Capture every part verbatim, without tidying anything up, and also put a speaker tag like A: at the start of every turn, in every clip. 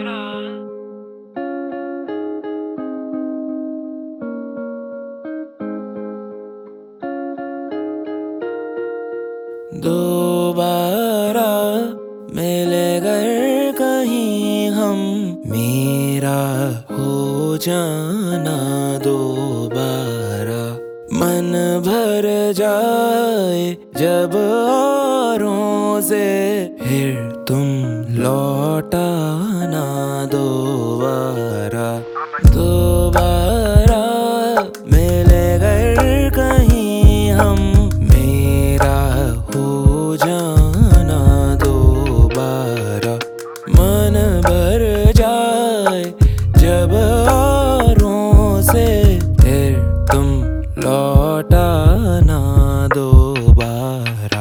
A: दोबारा मिले अगर कहीं हम, मेरा हो जाना दोबारा। मन भर जाए जब औरों से, फिर तुम लौट आना दोबारा। दोबारा मिले अगर कहीं हम, मेरा हो जाना दोबारा। मन भर जाए जब औरों से, फिर तुम लौट आना दोबारा।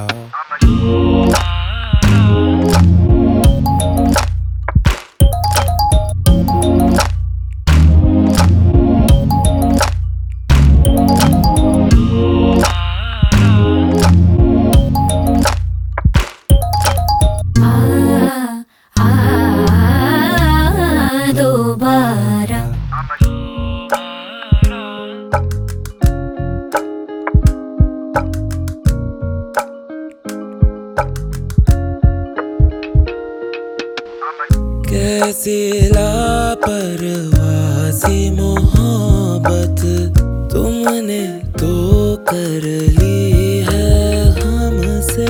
B: दोबारा
A: कैसी लापरवाही मोहब्बत तुमने तो कर ली है हमसे।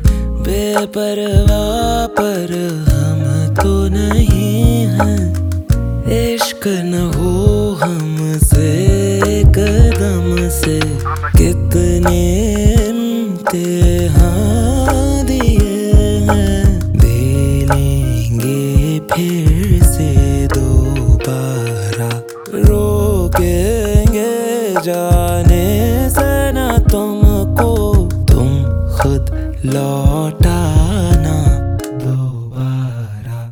A: बेपरवाह पर हम तो नहीं हैं, इश्क न हो हमसे कदम से। कितने इम्तिहान दिए हैं, दे लेंगे फिर से दोबारा। रोकेंगे जाने से न तुमको, तुम खुद लौट आना दोबारा।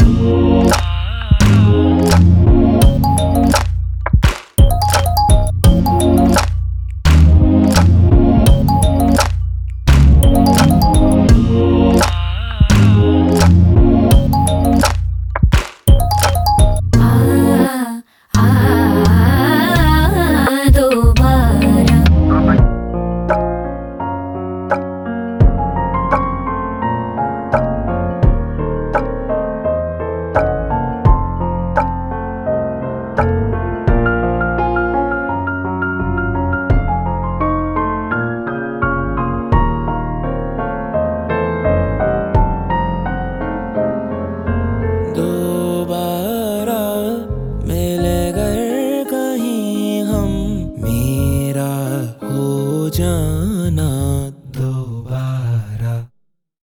A: दोबारा मिले अगर कहीं हम, मेरा हो जाना